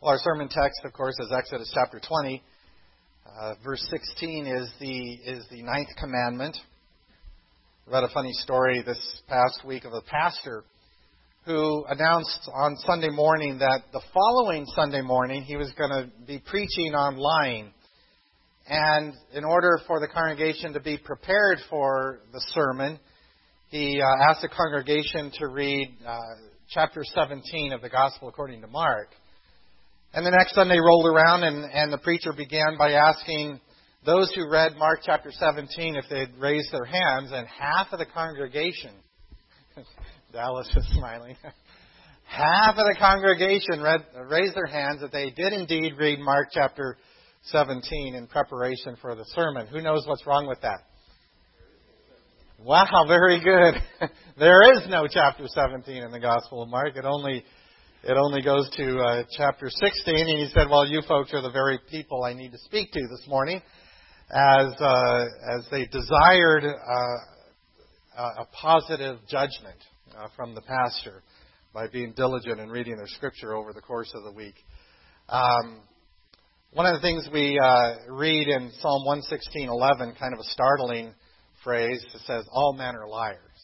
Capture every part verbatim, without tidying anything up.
Well, our sermon text, of course, is Exodus chapter twenty. Uh, verse sixteen is the is the ninth commandment. I read a funny story this past week of a pastor who announced on Sunday morning that the following Sunday morning he was going to be preaching on lying. And in order for the congregation to be prepared for the sermon, he uh, asked the congregation to read uh, chapter seventeen of the Gospel according to Mark. And the next Sunday rolled around, and, and the preacher began by asking those who read Mark chapter seventeen if they'd raise their hands, and half of the congregation, Dallas is smiling, half of the congregation read, raised their hands that they did indeed read Mark chapter seventeen in preparation for the sermon. Who knows what's wrong with that? Wow, very good. There is no chapter seventeen in the Gospel of Mark. It only It only goes to uh, chapter sixteen, and he said, well, you folks are the very people I need to speak to this morning, as uh, as they desired uh, a positive judgment uh, from the pastor by being diligent in reading their scripture over the course of the week. Um, one of the things we uh, read in Psalm one sixteen eleven, kind of a startling phrase, it says, all men are liars.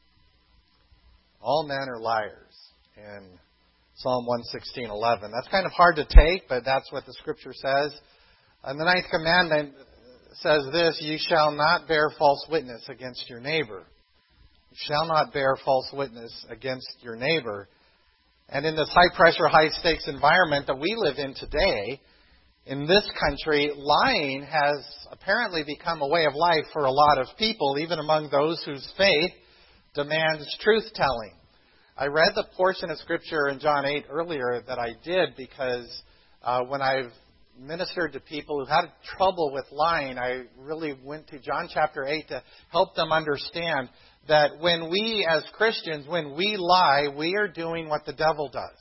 All men are liars. And Psalm one sixteen eleven. That's kind of hard to take, but that's what the Scripture says. And the ninth commandment says this, you shall not bear false witness against your neighbor. You shall not bear false witness against your neighbor. And in this high-pressure, high-stakes environment that we live in today, in this country, lying has apparently become a way of life for a lot of people, even among those whose faith demands truth-telling. I read the portion of Scripture in John eight earlier that I did because uh, when I've ministered to people who had trouble with lying, I really went to John chapter eight to help them understand that when we as Christians, when we lie, we are doing what the devil does.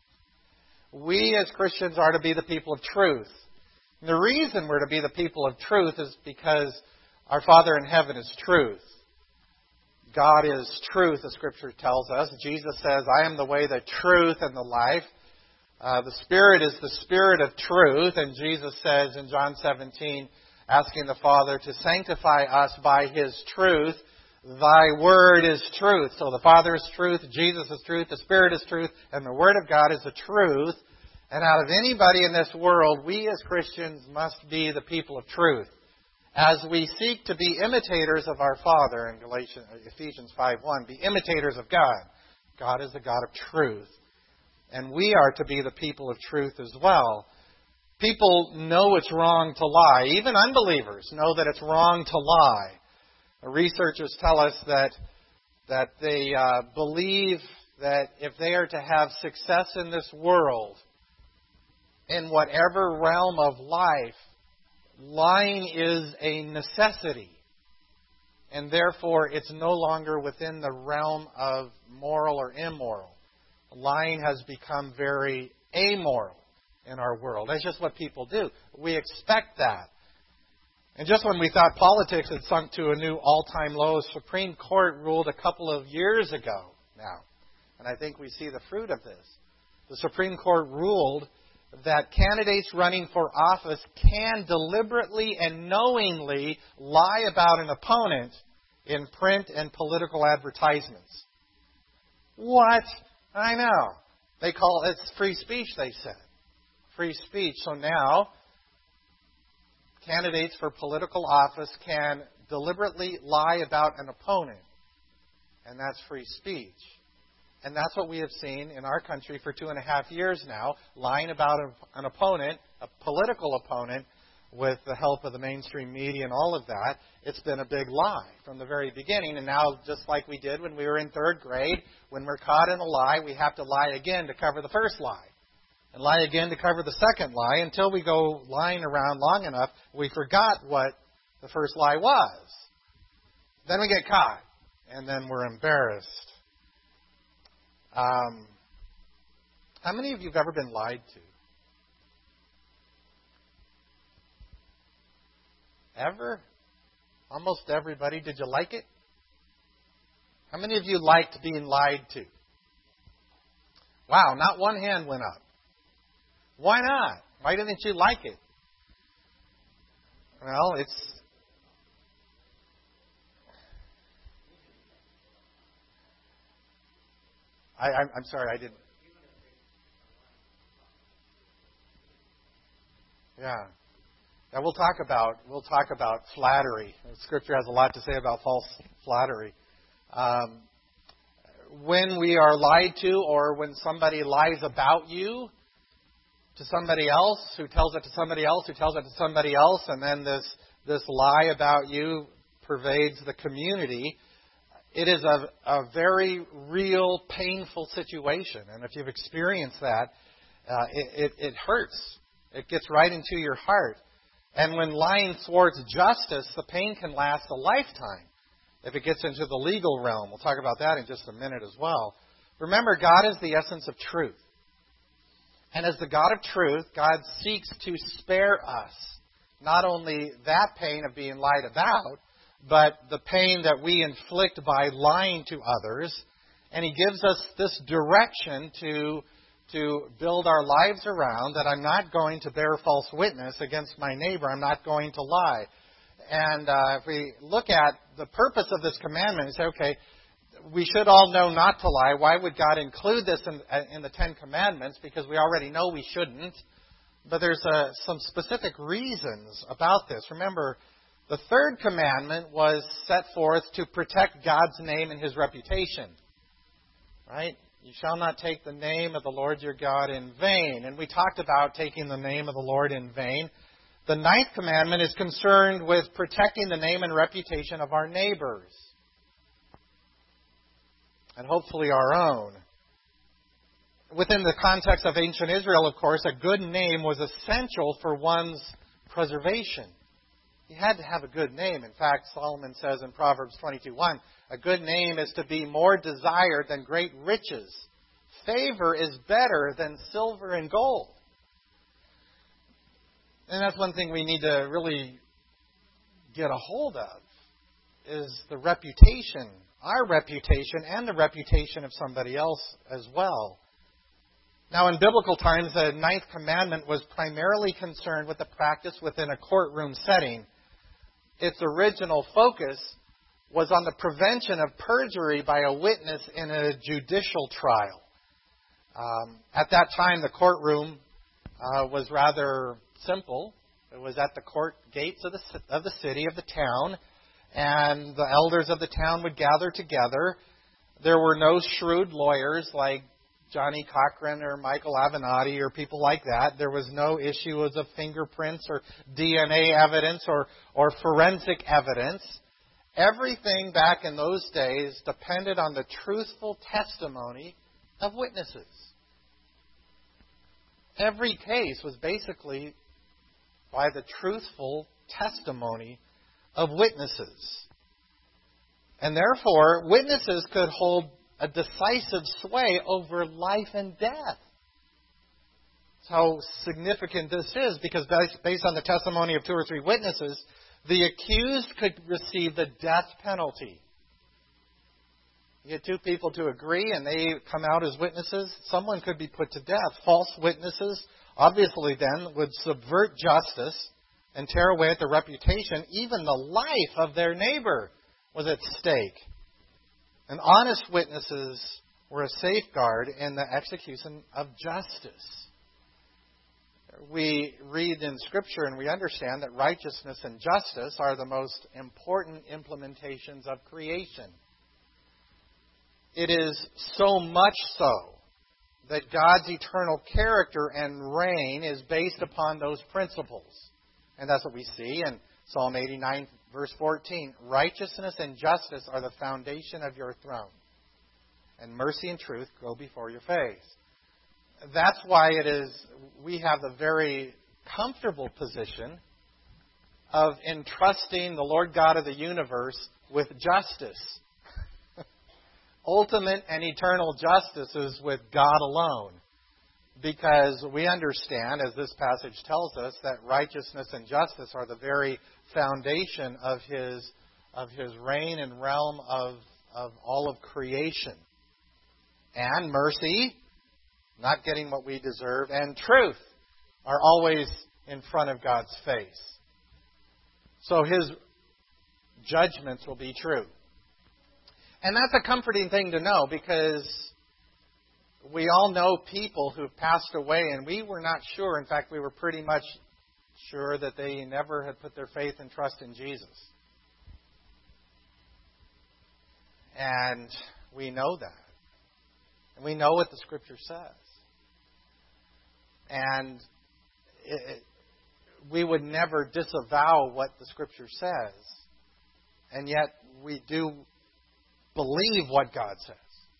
We as Christians are to be the people of truth. And the reason we're to be the people of truth is because our Father in heaven is truth. God is truth, the Scripture tells us. Jesus says, I am the way, the truth, and the life. Uh, the Spirit is the Spirit of truth. And Jesus says in John seventeen, asking the Father to sanctify us by His truth. Thy Word is truth. So the Father is truth, Jesus is truth, the Spirit is truth, and the Word of God is the truth. And out of anybody in this world, we as Christians must be the people of truth. As we seek to be imitators of our Father in Galatians, Ephesians five one, be imitators of God. God is the God of truth. And we are to be the people of truth as well. People know it's wrong to lie. Even unbelievers know that it's wrong to lie. Researchers tell us that, that they uh, believe that if they are to have success in this world, in whatever realm of life, lying is a necessity, and therefore it's no longer within the realm of moral or immoral. Lying has become very amoral in our world. That's just what people do. We expect that. And just when we thought politics had sunk to a new all-time low, the Supreme Court ruled a couple of years ago now, and I think we see the fruit of this. The Supreme Court ruled that candidates running for office can deliberately and knowingly lie about an opponent in print and political advertisements. What? I know. They call it free speech, they said. Free speech. So now, candidates for political office can deliberately lie about an opponent, and that's free speech. And that's what we have seen in our country for two and a half years now, lying about an opponent, a political opponent, with the help of the mainstream media and all of that. It's been a big lie from the very beginning. And now, just like we did when we were in third grade, when we're caught in a lie, we have to lie again to cover the first lie. And lie again to cover the second lie until we go lying around long enough, we forgot what the first lie was. Then we get caught, and then we're embarrassed. Um, how many of you have ever been lied to? Ever? Almost everybody. Did you like it? How many of you liked being lied to? Wow, not one hand went up. Why not? Why didn't you like it? Well, it's... I, I'm, I'm sorry, I didn't... Yeah. Now we'll talk about we'll talk about flattery. Scripture has a lot to say about false flattery. Um, when we are lied to, or when somebody lies about you to somebody else, who tells it to somebody else, who tells it to somebody else, and then this this lie about you pervades the community, it is a, a very real, painful situation. And if you've experienced that, uh, it, it, it hurts. It gets right into your heart. And when lying thwarts justice, the pain can last a lifetime if it gets into the legal realm. We'll talk about that in just a minute as well. Remember, God is the essence of truth. And as the God of truth, God seeks to spare us not only that pain of being lied about, but the pain that we inflict by lying to others. And He gives us this direction to to build our lives around, that I'm not going to bear false witness against my neighbor. I'm not going to lie. And uh, if we look at the purpose of this commandment and say, okay, we should all know not to lie. Why would God include this in, in the Ten Commandments? Because we already know we shouldn't. But there's uh, some specific reasons about this. Remember, the third commandment was set forth to protect God's name and His reputation. Right? You shall not take the name of the Lord your God in vain. And we talked about taking the name of the Lord in vain. The ninth commandment is concerned with protecting the name and reputation of our neighbors. And hopefully our own. Within the context of ancient Israel, of course, a good name was essential for one's preservation. You had to have a good name. In fact, Solomon says in Proverbs twenty-two one, a good name is to be more desired than great riches. Favor is better than silver and gold. And that's one thing we need to really get a hold of, is the reputation, our reputation, and the reputation of somebody else as well. Now, in biblical times, the ninth commandment was primarily concerned with the practice within a courtroom setting. Its original focus was on the prevention of perjury by a witness in a judicial trial. Um, at that time, the courtroom uh, was rather simple. It was at the court gates of the, of the city, of the town, and the elders of the town would gather together. There were no shrewd lawyers like Johnny Cochran or Michael Avenatti or people like that. There was no issues of fingerprints or D N A evidence or, or forensic evidence. Everything back in those days depended on the truthful testimony of witnesses. Every case was basically by the truthful testimony of witnesses. And therefore, witnesses could hold a decisive sway over life and death. That's how significant this is, because based on the testimony of two or three witnesses, the accused could receive the death penalty. You get two people to agree and they come out as witnesses, someone could be put to death. False witnesses, obviously then, would subvert justice and tear away at the reputation. Even the life of their neighbor was at stake. And honest witnesses were a safeguard in the execution of justice. We read in Scripture and we understand that righteousness and justice are the most important implementations of creation. It is so much so that God's eternal character and reign is based upon those principles. And that's what we see in Psalm eighty-nine, verse fourteen. Righteousness and justice are the foundation of your throne, and mercy and truth go before your face. That's why it is we have the very comfortable position of entrusting the Lord God of the universe with justice. Ultimate and eternal justice is with God alone. Because we understand, as this passage tells us, that righteousness and justice are the very foundation of His of His reign and realm of, of all of creation. And mercy, not getting what we deserve, and truth, are always in front of God's face. So His judgments will be true. And that's a comforting thing to know, because we all know people who've passed away and we were not sure. In fact, we were pretty much sure that they never had put their faith and trust in Jesus. And we know that. And we know what the Scripture says. And it, it, we would never disavow what the Scripture says. And yet we do believe what God says.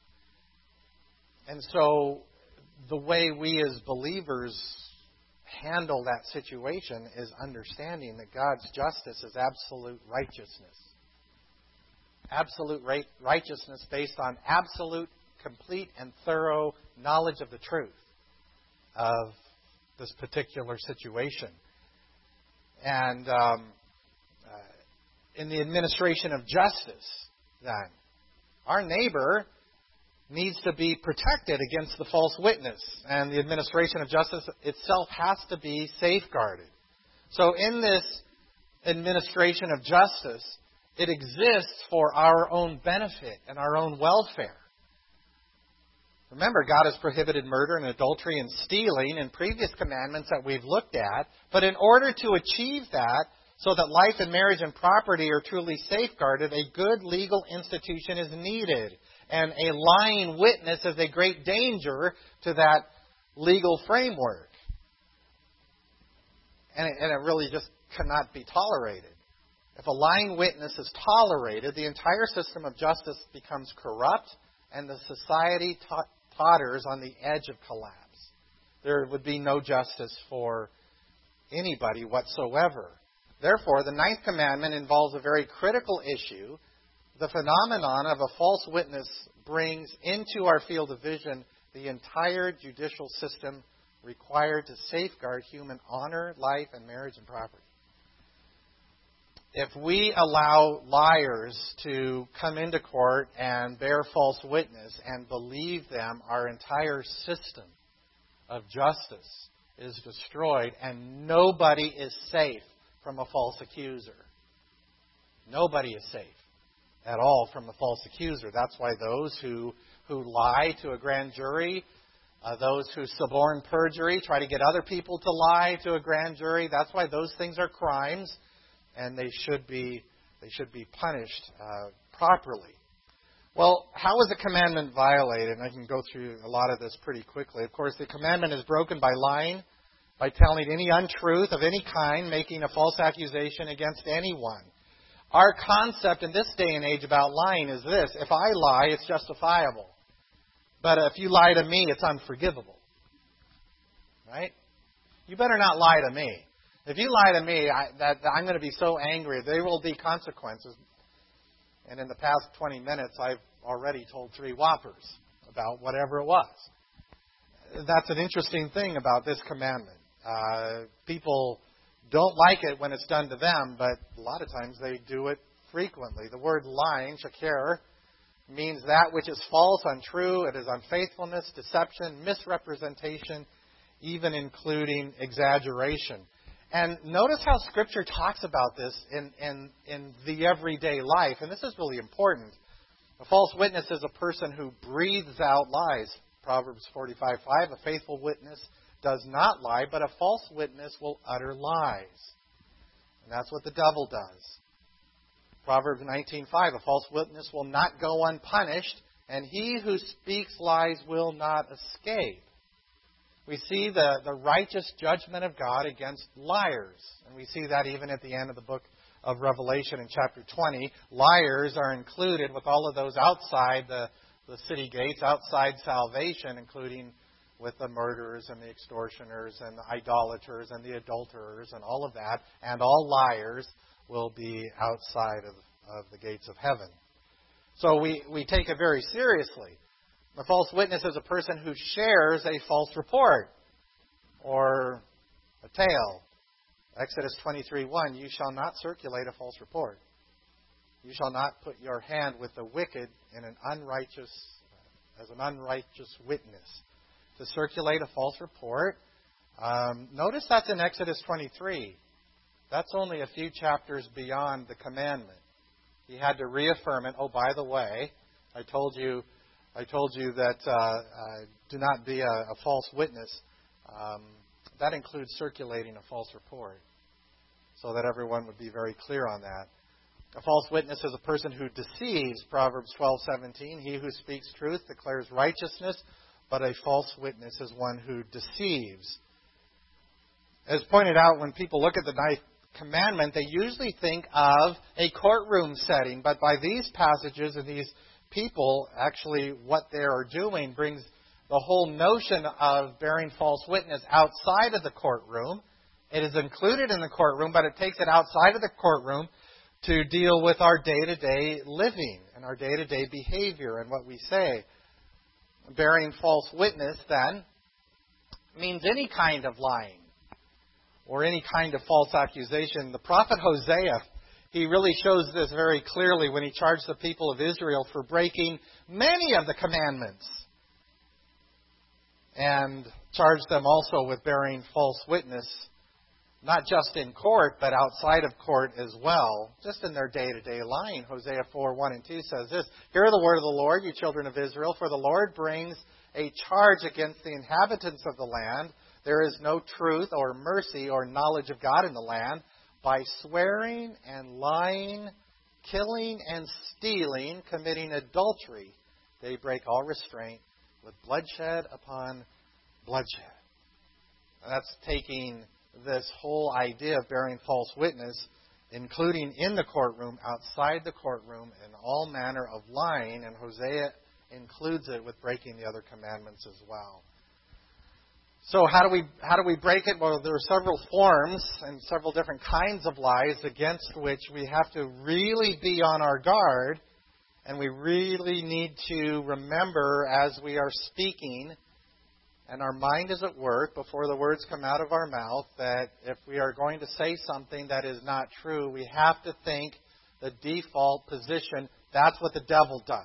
And so the way we as believers handle that situation is understanding that God's justice is absolute righteousness. Absolute righteousness based on absolute, complete, and thorough knowledge of the truth of this particular situation. And um, uh, in the administration of justice, then, our neighbor needs to be protected against the false witness. And the administration of justice itself has to be safeguarded. So in this administration of justice, it exists for our own benefit and our own welfare. Remember, God has prohibited murder and adultery and stealing in previous commandments that we've looked at. But in order to achieve that, so that life and marriage and property are truly safeguarded, a good legal institution is needed. And a lying witness is a great danger to that legal framework. And it, and it really just cannot be tolerated. If a lying witness is tolerated, the entire system of justice becomes corrupt and the society tot- totters on the edge of collapse. There would be no justice for anybody whatsoever. Therefore, the ninth commandment involves a very critical issue. The phenomenon of a false witness brings into our field of vision the entire judicial system required to safeguard human honor, life, and marriage and property. If we allow liars to come into court and bear false witness and believe them, our entire system of justice is destroyed and nobody is safe from a false accuser. Nobody is safe at all from the false accuser. That's why those who, who lie to a grand jury, uh, those who suborn perjury, try to get other people to lie to a grand jury, that's why those things are crimes. And they should be they should be punished uh, properly. Well, how is a commandment violated? And I can go through a lot of this pretty quickly. Of course, the commandment is broken by lying, by telling any untruth of any kind, making a false accusation against anyone. Our concept in this day and age about lying is this: if I lie, it's justifiable. But if you lie to me, it's unforgivable. Right? You better not lie to me. If you lie to me, I, that, I'm going to be so angry. There will be consequences. And in the past twenty minutes, I've already told three whoppers about whatever it was. That's an interesting thing about this commandment. Uh, people don't like it when it's done to them, but a lot of times they do it frequently. The word lying, shakir, means that which is false, untrue. It is unfaithfulness, deception, misrepresentation, even including exaggeration. And notice how Scripture talks about this in, in, in the everyday life. And this is really important. A false witness is a person who breathes out lies. Proverbs forty-five five, a faithful witness does not lie, but a false witness will utter lies. And that's what the devil does. Proverbs nineteen five, a false witness will not go unpunished, and he who speaks lies will not escape. We see the, the righteous judgment of God against liars. And we see that even at the end of the book of Revelation in chapter twenty. Liars are included with all of those outside the, the city gates, outside salvation, including with the murderers and the extortioners and the idolaters and the adulterers and all of that. And all liars will be outside of, of the gates of heaven. So we, we take it very seriously. A false witness is a person who shares a false report or a tale. Exodus twenty-three one, you shall not circulate a false report. You shall not put your hand with the wicked in an unrighteous, as an unrighteous witness. To circulate a false report Um, notice that's in Exodus twenty-three. That's only a few chapters beyond the commandment. He had to reaffirm it. Oh, by the way, I told you, I told you that uh, uh, do not be a, a false witness. Um, that includes circulating a false report, so that everyone would be very clear on that. A false witness is a person who deceives. Proverbs twelve seventeen. He who speaks truth declares righteousness, but a false witness is one who deceives. As pointed out, when people look at the ninth commandment, they usually think of a courtroom setting. But by these passages and these people, actually what they are doing brings the whole notion of bearing false witness outside of the courtroom. It is included in the courtroom, but it takes it outside of the courtroom to deal with our day-to-day living and our day-to-day behavior and what we say. Bearing false witness, then, means any kind of lying or any kind of false accusation. The prophet Hosea, he really shows this very clearly when he charged the people of Israel for breaking many of the commandments and charged them also with bearing false witness, not just in court, but outside of court as well, just in their day-to-day lying. Hosea four, one and two says this, "Hear the word of the Lord, you children of Israel, for the Lord brings a charge against the inhabitants of the land. There is no truth or mercy or knowledge of God in the land. By swearing and lying, killing and stealing, committing adultery, they break all restraint with bloodshed upon bloodshed." And that's taking this whole idea of bearing false witness, including in the courtroom, outside the courtroom, and all manner of lying, and Hosea includes it with breaking the other commandments as well. So how do we how do we break it? Well, there are several forms and several different kinds of lies against which we have to really be on our guard, and we really need to remember as we are speaking and our mind is at work before the words come out of our mouth that if we are going to say something that is not true, we have to think the default position, that's what the devil does.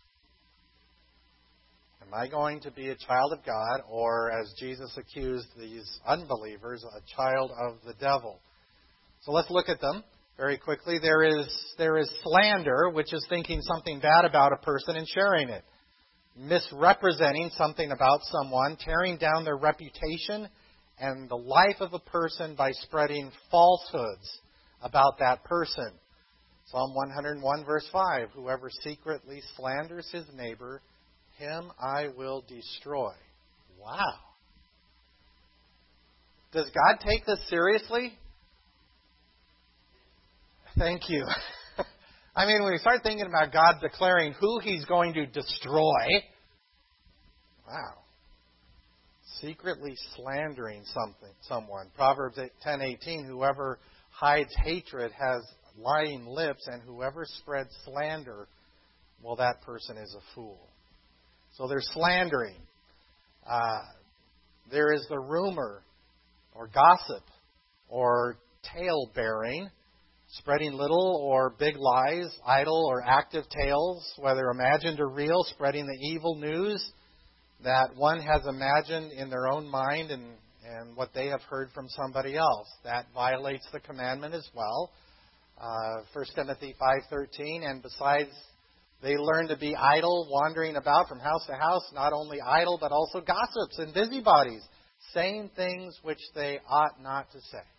Am I going to be a child of God, or as Jesus accused these unbelievers, a child of the devil? So let's look at them very quickly. There is, there is slander, which is thinking something bad about a person and sharing it. Misrepresenting something about someone, tearing down their reputation and the life of a person by spreading falsehoods about that person. Psalm one oh one, verse five, "Whoever secretly slanders his neighbor, him I will destroy." Wow. Does God take this seriously? Thank you. I mean, when we start thinking about God declaring who He's going to destroy, wow. Secretly slandering something, someone. Proverbs ten eighteen, "Whoever hides hatred has lying lips, and whoever spreads slander, well, that person is a fool." So there's slandering. Uh, there is the rumor or gossip or tale-bearing, spreading little or big lies, idle or active tales, whether imagined or real, spreading the evil news that one has imagined in their own mind and, and what they have heard from somebody else. That violates the commandment as well. Uh, First Timothy five thirteen, "And besides, they learn to be idle, wandering about from house to house, not only idle, but also gossips and busybodies, saying things which they ought not to say."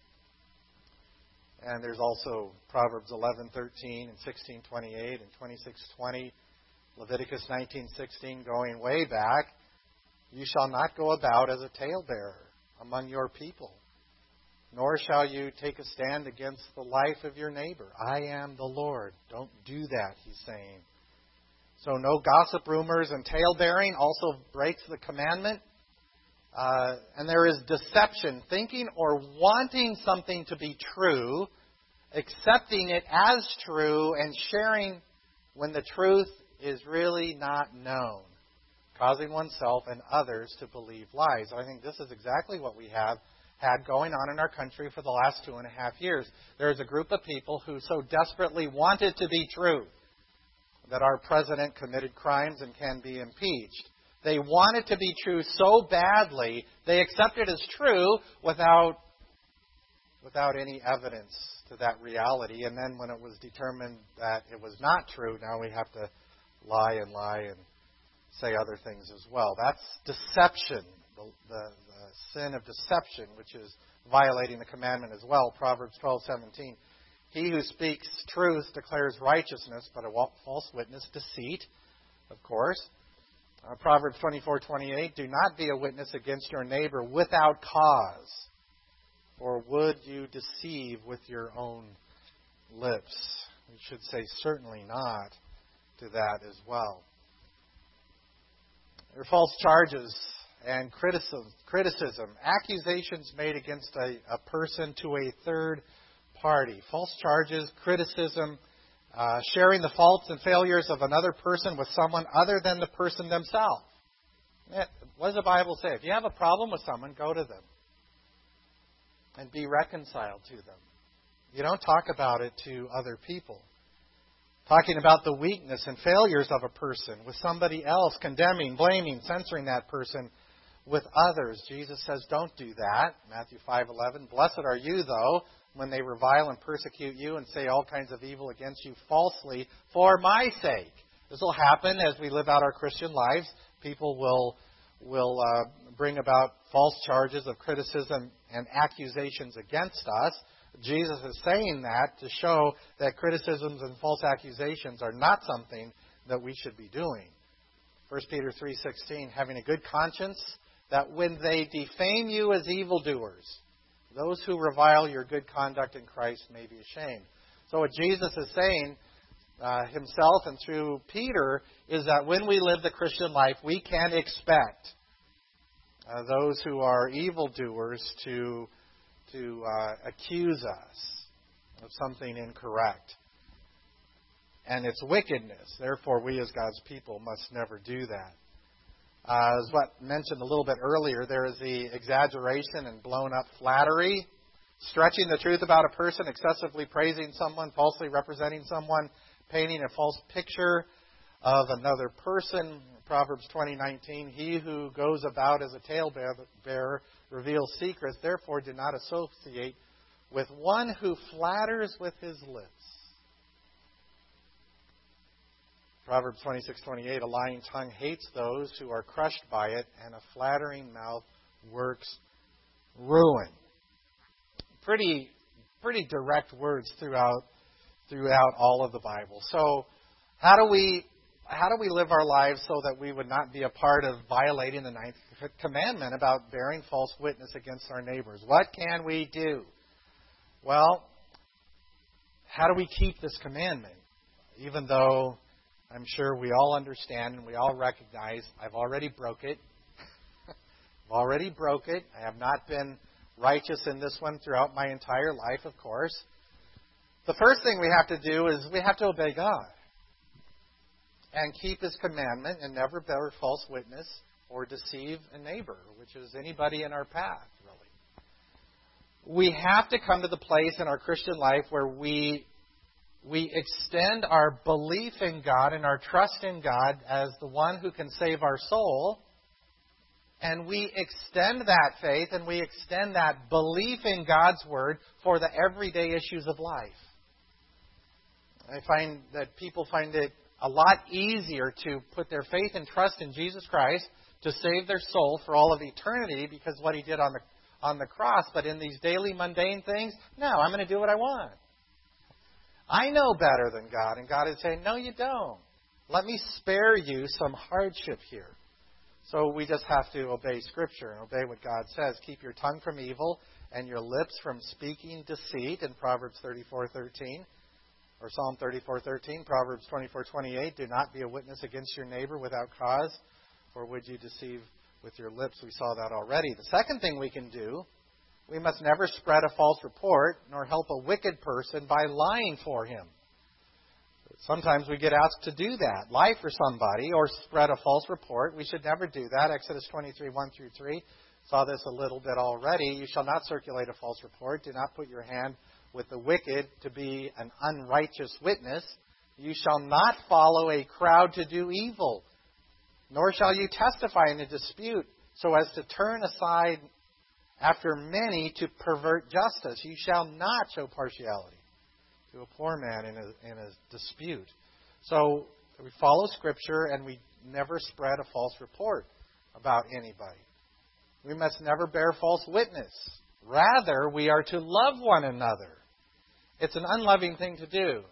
And there's also Proverbs eleven thirteen and sixteen twenty-eight and twenty-six twenty, Leviticus nineteen sixteen, going way back, "You shall not go about as a talebearer among your people, nor shall you take a stand against the life of your neighbor. I am the Lord." Don't do that, he's saying. So no gossip, rumors, and tale-bearing also breaks the commandment. Uh, and there is deception, thinking or wanting something to be true, accepting it as true, and sharing when the truth is really not known, causing oneself and others to believe lies. I think this is exactly what we have had going on in our country for the last two and a half years. There is a group of people who so desperately want it to be true that our president committed crimes and can be impeached. They want it to be true so badly, they accept it as true without, without any evidence to that reality. And then when it was determined that it was not true, now we have to lie and lie and say other things as well. That's deception, the, the, the sin of deception, which is violating the commandment as well. Proverbs twelve seventeen. He who speaks truth declares righteousness, but a false witness deceit, of course. Uh, Proverbs twenty-four twenty-eight. Do not be a witness against your neighbor without cause, or would you deceive with your own lips? We should say certainly not to that as well. There are false charges and criticism, criticism, accusations made against a, a person to a third party. False charges, criticism, uh, sharing the faults and failures of another person with someone other than the person themselves. What does the Bible say? If you have a problem with someone, go to them and be reconciled to them. You don't talk about it to other people. Talking about the weakness and failures of a person with somebody else, condemning, blaming, censoring that person with others. Jesus says, don't do that. Matthew five eleven. Blessed are you, though, when they revile and persecute you and say all kinds of evil against you falsely for my sake. This will happen as we live out our Christian lives. People will, will uh, bring about false charges of criticism and accusations against us. Jesus is saying that to show that criticisms and false accusations are not something that we should be doing. First Peter three sixteen, having a good conscience, that when they defame you as evildoers, those who revile your good conduct in Christ may be ashamed. So what Jesus is saying uh, himself and through Peter is that when we live the Christian life, we can expect uh, those who are evildoers to to uh, accuse us of something incorrect. And it's wickedness. Therefore, we as God's people must never do that. Uh, as what mentioned a little bit earlier, there is the exaggeration and blown up flattery, stretching the truth about a person, excessively praising someone, falsely representing someone, painting a false picture of another person. Proverbs twenty nineteen, he who goes about as a talebearer reveals secrets. Therefore, do not associate with one who flatters with his lips. Proverbs twenty-six twenty-eight, a lying tongue hates those who are crushed by it, and a flattering mouth works ruin. Pretty, pretty direct words throughout, throughout all of the Bible. So, how do we, how do we live our lives so that we would not be a part of violating the ninth commandment about bearing false witness against our neighbors? What can we do? Well, how do we keep this commandment? Even though I'm sure we all understand and we all recognize I've already broke it. I've already broke it. I have not been righteous in this one throughout my entire life, of course. The first thing we have to do is we have to obey God and keep His commandment and never bear false witness or deceive a neighbor, which is anybody in our path, really. We have to come to the place in our Christian life where we we extend our belief in God and our trust in God as the one who can save our soul, and we extend that faith and we extend that belief in God's Word for the everyday issues of life. I find that people find it a lot easier to put their faith and trust in Jesus Christ to save their soul for all of eternity because of what He did on the on the cross. But in these daily mundane things, no, I'm going to do what I want. I know better than God. And God is saying, no, you don't. Let me spare you some hardship here. So we just have to obey Scripture and obey what God says. Keep your tongue from evil and your lips from speaking deceit in Proverbs thirty-four thirteen. Or Psalm thirty-four thirteen, Proverbs twenty-four twenty-eight. Do not be a witness against your neighbor without cause, for would you deceive with your lips? We saw that already. The second thing we can do, we must never spread a false report nor help a wicked person by lying for him. Sometimes we get asked to do that, lie for somebody or spread a false report. We should never do that. Exodus twenty-three, one through three. Saw this a little bit already. You shall not circulate a false report. Do not put your hand with the wicked to be an unrighteous witness. You shall not follow a crowd to do evil. Nor shall you testify in a dispute so as to turn aside after many to pervert justice. You shall not show partiality to a poor man in a, in a dispute. So we follow Scripture and we never spread a false report about anybody. We must never bear false witness. Rather, we are to love one another. It's an unloving thing to do,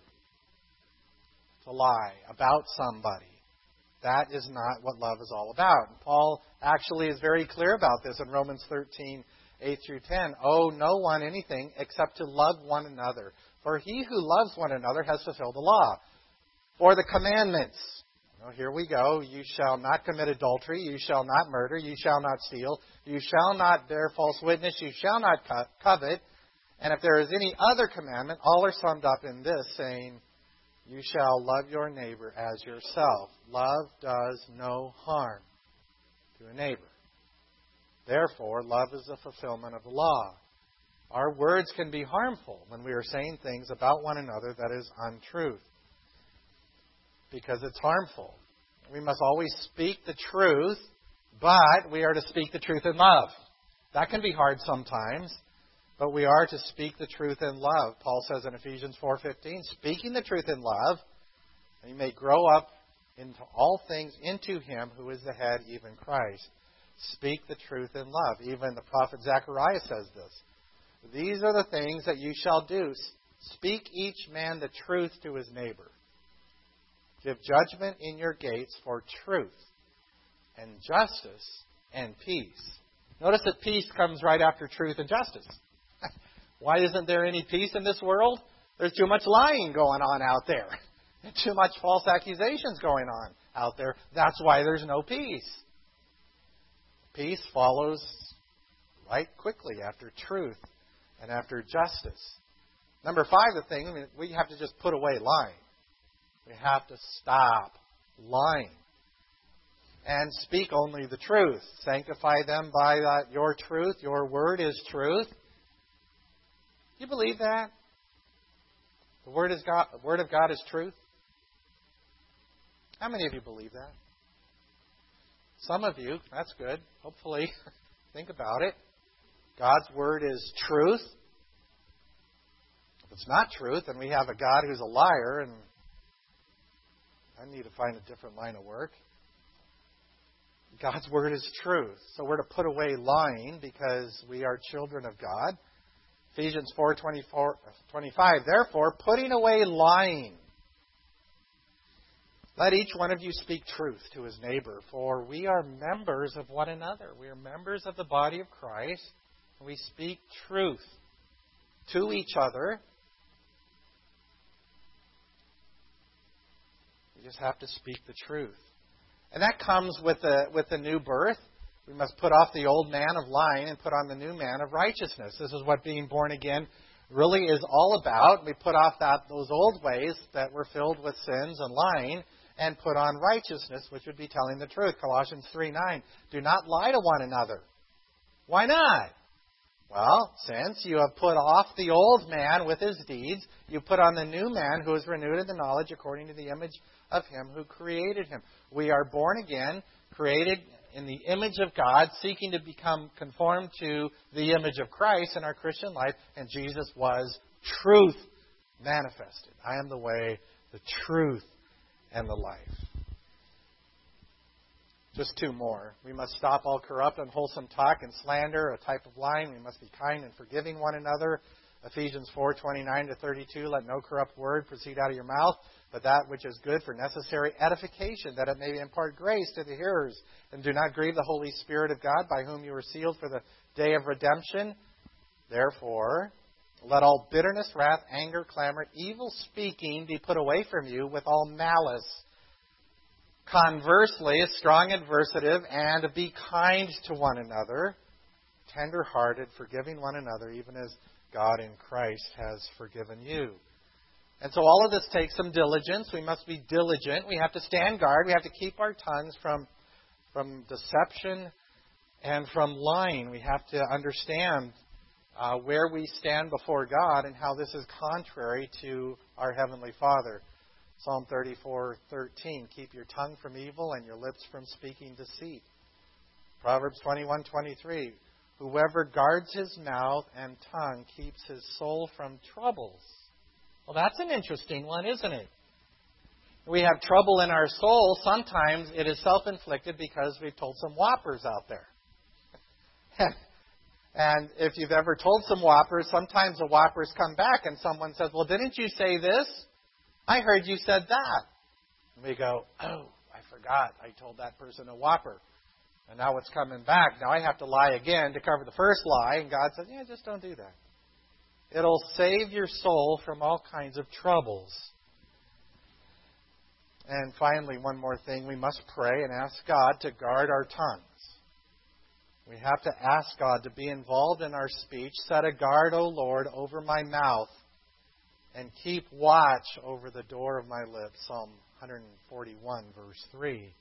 to lie about somebody. That is not what love is all about. And Paul actually is very clear about this in Romans thirteen, eight through ten. Owe no one anything except to love one another. For he who loves one another has fulfilled the law. For the commandments, well, here we go. You shall not commit adultery. You shall not murder. You shall not steal. You shall not bear false witness. You shall not co- covet. And if there is any other commandment, all are summed up in this, saying, you shall love your neighbor as yourself. Love does no harm to a neighbor. Therefore, love is the fulfillment of the law. Our words can be harmful when we are saying things about one another that is untruth, because it's harmful. We must always speak the truth, but we are to speak the truth in love. That can be hard sometimes, but we are to speak the truth in love. Paul says in Ephesians four fifteen, speaking the truth in love, and you may grow up into all things into Him who is the head, even Christ. Speak the truth in love. Even the prophet Zechariah says this. These are the things that you shall do. Speak each man the truth to his neighbor. Give judgment in your gates for truth and justice and peace. Notice that peace comes right after truth and justice. Why isn't there any peace in this world? There's too much lying going on out there. And too much false accusations going on out there. That's why there's no peace. Peace follows right quickly after truth and after justice. Number five, the thing, I mean, we have to just put away lying. We have to stop lying and speak only the truth. Sanctify them by uh, your truth. Your word is truth. Do you believe that? The word, is God, the word of God is truth? How many of you believe that? Some of you. That's good. Hopefully. Think about it. God's word is truth. If it's not truth, then we have a God who's a liar, and I need to find a different line of work. God's word is truth. So we're to put away lying because we are children of God. Ephesians four twenty-five, therefore, putting away lying, let each one of you speak truth to his neighbor, for we are members of one another. We are members of the body of Christ, and we speak truth to each other. We just have to speak the truth. And that comes with the, with the new birth. We must put off the old man of lying and put on the new man of righteousness. This is what being born again really is all about. We put off that those old ways that were filled with sins and lying and put on righteousness, which would be telling the truth. Colossians three nine, do not lie to one another. Why not? Well, since you have put off the old man with his deeds, you put on the new man who is renewed in the knowledge according to the image of him who created him. We are born again, created in the image of God, seeking to become conformed to the image of Christ in our Christian life, and Jesus was truth manifested. I am the way, the truth, and the life. Just two more. We must stop all corrupt, unwholesome talk and slander, a type of lying. We must be kind and forgiving one another. Ephesians four twenty-nine to thirty-two, let no corrupt word proceed out of your mouth, but that which is good for necessary edification, that it may impart grace to the hearers. And do not grieve the Holy Spirit of God, by whom you were sealed for the day of redemption. Therefore, let all bitterness, wrath, anger, clamor, evil speaking be put away from you with all malice. Conversely, a strong adversative, and be kind to one another, tender-hearted, forgiving one another, even as God in Christ has forgiven you. And so all of this takes some diligence. We must be diligent. We have to stand guard. We have to keep our tongues from, from deception and from lying. We have to understand uh, where we stand before God and how this is contrary to our Heavenly Father. Psalm thirty-four thirteen, keep your tongue from evil and your lips from speaking deceit. Proverbs twenty-one twenty-three, whoever guards his mouth and tongue keeps his soul from troubles. Well, that's an interesting one, isn't it? We have trouble in our soul. Sometimes it is self-inflicted because we've told some whoppers out there. And if you've ever told some whoppers, sometimes the whoppers come back and someone says, well, didn't you say this? I heard you said that. And we go, oh, I forgot. I told that person a whopper. And now it's coming back. Now I have to lie again to cover the first lie. And God says, yeah, just don't do that. It'll save your soul from all kinds of troubles. And finally, one more thing. We must pray and ask God to guard our tongues. We have to ask God to be involved in our speech. Set a guard, O Lord, over my mouth, and keep watch over the door of my lips. Psalm one forty-one, verse three.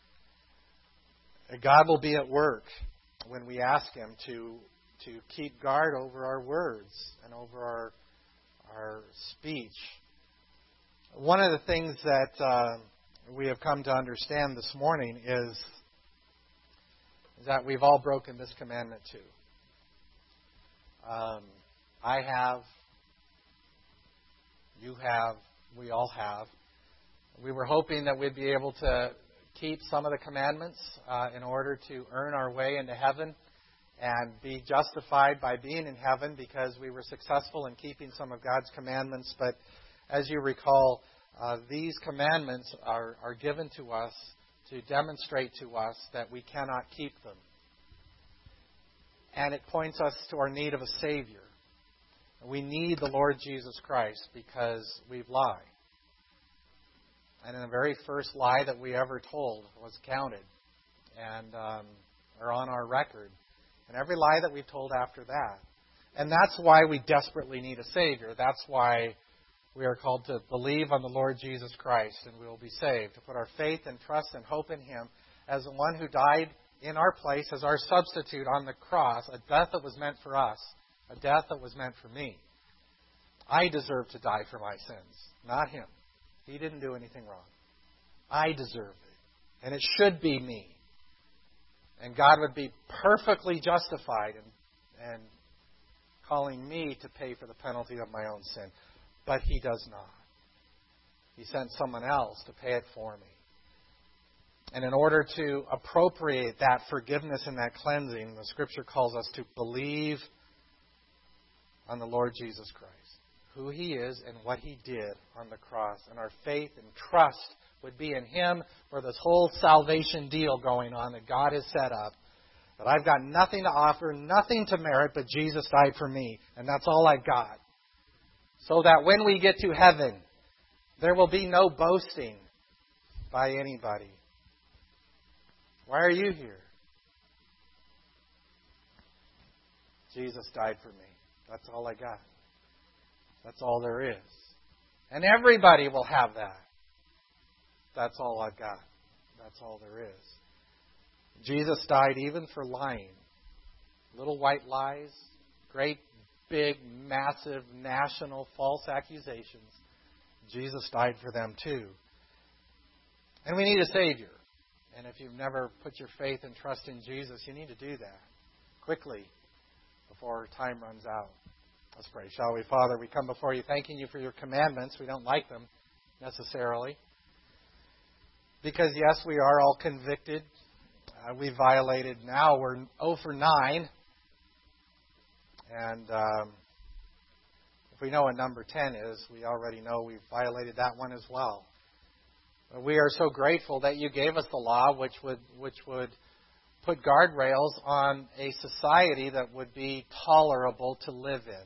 God will be at work when we ask Him to, to keep guard over our words and over our, our speech. One of the things that uh, we have come to understand this morning is, is that we've all broken this commandment too. Um, I have, you have, we all have. We were hoping that we'd be able to keep some of the commandments uh, in order to earn our way into heaven and be justified by being in heaven because we were successful in keeping some of God's commandments. But as you recall, uh, these commandments are, are given to us to demonstrate to us that we cannot keep them. And it points us to our need of a Savior. We need the Lord Jesus Christ because we've lied. And in the very first lie that we ever told was counted and um, are on our record. And every lie that we've told after that. And that's why we desperately need a Savior. That's why we are called to believe on the Lord Jesus Christ and we will be saved. To put our faith and trust and hope in Him as the one who died in our place as our substitute on the cross. A death that was meant for us. A death that was meant for me. I deserve to die for my sins, not Him. He didn't do anything wrong. I deserve it. And it should be me. And God would be perfectly justified in, in calling me to pay for the penalty of my own sin. But He does not. He sent someone else to pay it for me. And in order to appropriate that forgiveness and that cleansing, the Scripture calls us to believe on the Lord Jesus Christ. Who He is and what He did on the cross. And our faith and trust would be in Him for this whole salvation deal going on that God has set up. That I've got nothing to offer, nothing to merit, but Jesus died for me. And that's all I've got. So that when we get to heaven, there will be no boasting by anybody. Why are you here? Jesus died for me. That's all I got. That's all there is. And everybody will have that. That's all I've got. That's all there is. Jesus died even for lying. Little white lies, great, big, massive, national false accusations. Jesus died for them too. And we need a Savior. And if you've never put your faith and trust in Jesus, you need to do that quickly before time runs out. Let's pray, shall we? Father, we come before You thanking You for Your commandments. We don't like them necessarily. Because, yes, we are all convicted. Uh, we violated now. We're oh for nine. And um, if we know what number ten is, we already know we've violated that one as well. But we are so grateful that You gave us the law which would which would put guardrails on a society that would be tolerable to live in.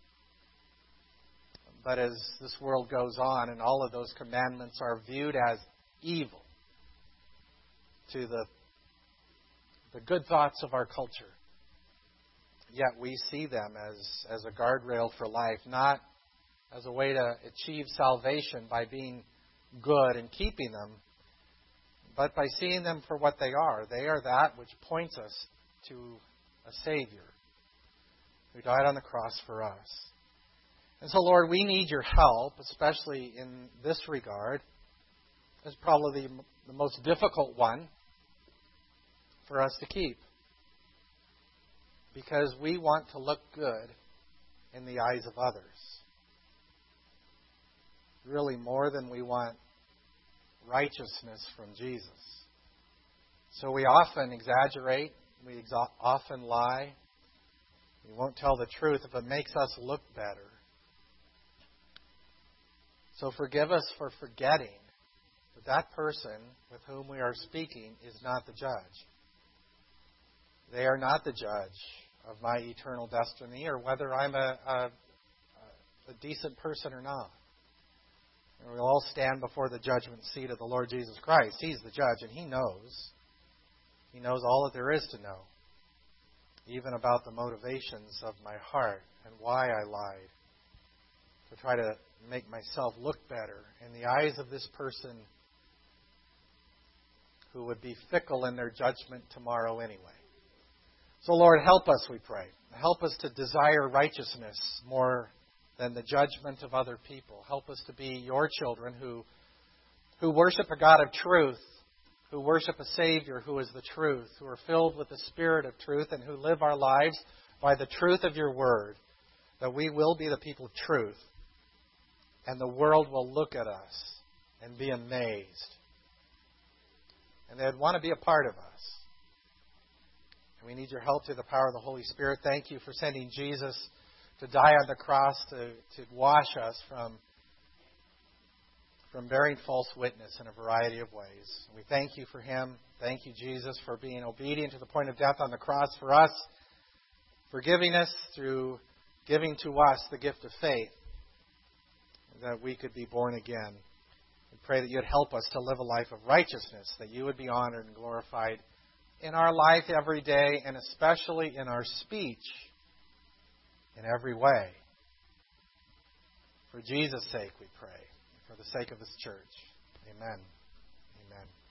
But as this world goes on and all of those commandments are viewed as evil to the, the good thoughts of our culture, yet we see them as, as a guardrail for life, not as a way to achieve salvation by being good and keeping them, but by seeing them for what they are. They are that which points us to a Savior who died on the cross for us. And so, Lord, we need your help, especially in this regard. It's probably the, the most difficult one for us to keep. Because we want to look good in the eyes of others. Really more than we want righteousness from Jesus. So we often exaggerate. We exa- often lie. We won't tell the truth if it makes us look better. So forgive us for forgetting that that person with whom we are speaking is not the judge. They are not the judge of my eternal destiny or whether I'm a, a, a decent person or not. And we'll all stand before the judgment seat of the Lord Jesus Christ. He's the judge, and He knows. He knows all that there is to know, even about the motivations of my heart and why I lied, to try to make myself look better in the eyes of this person who would be fickle in their judgment tomorrow anyway. So, Lord, help us, we pray. Help us to desire righteousness more than the judgment of other people. Help us to be your children who, who worship a God of truth, who worship a Savior who is the truth, who are filled with the Spirit of truth, and who live our lives by the truth of your word, that we will be the people of truth, and the world will look at us and be amazed. And they'd want to be a part of us. And we need your help through the power of the Holy Spirit. Thank you for sending Jesus to die on the cross to, to wash us from, from bearing false witness in a variety of ways. And we thank you for Him. Thank you, Jesus, for being obedient to the point of death on the cross for us, for giving us through giving to us the gift of faith, that we could be born again. We pray that you would help us to live a life of righteousness, that you would be honored and glorified in our life every day, and especially in our speech in every way. For Jesus' sake we pray, for the sake of this church. Amen. Amen.